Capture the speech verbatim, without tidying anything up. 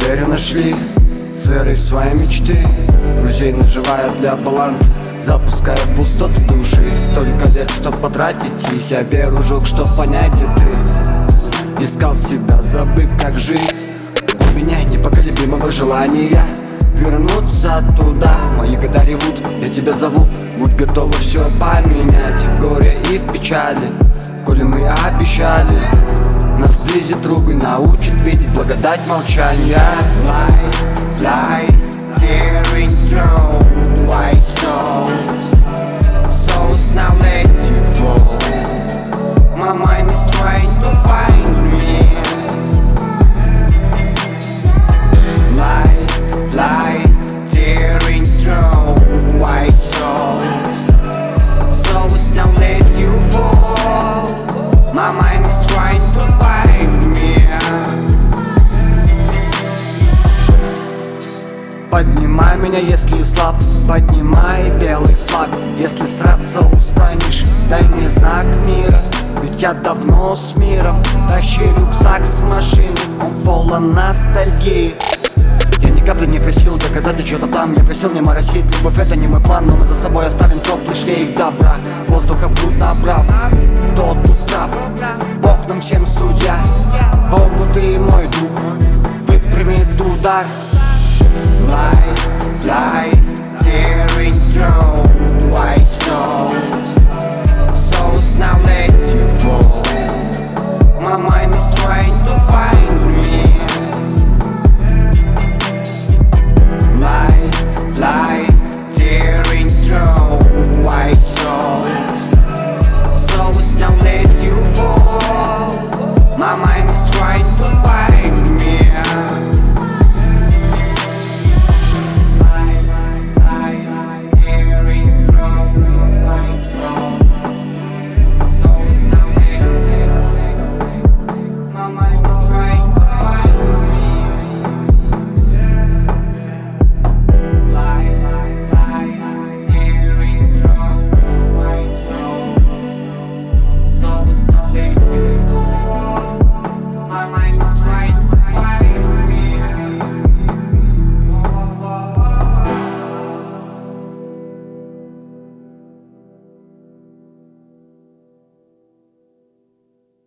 Верю, нашли с верой в свои мечты. Друзей наживая для баланса, запуская в пустоты души. Столько лет, чтоб потратить их, я веру жег, чтоб понять, где ты. Искал себя, забыв, как жить. У меня непоколебимого желания вернуться туда. Мои года ревут, я тебя зову. Будь готова все поменять в горе и в печали. Коли мы обещали, нас сблизит друг и научит видеть благодать молчания. Light flies, tearing through white souls. Souls now let you fall. My mind is trying to find me. Light flies, tearing through white souls. Souls now let you fall. My mind is trying to find me. Поднимай меня, если слаб, поднимай белый флаг. Если сраться устанешь, дай мне знак мира. Ведь я давно с миром. Тащи рюкзак с машины, он полон ностальгии. Я ни капли не просил доказать, да что-то там. Я просил не моросить, любовь это не мой план. Но мы за собой оставим теплый шлейф добра. Воздуха вдруг набрав, тот тут прав. Бог нам всем судья, вогнутый мой дух выпрямит удар. Light flies, tearing through white souls. Souls now let you fall. My mind is trying to find me. Light flies, tearing through white souls. Souls now let you fall. My mind is trying to find me.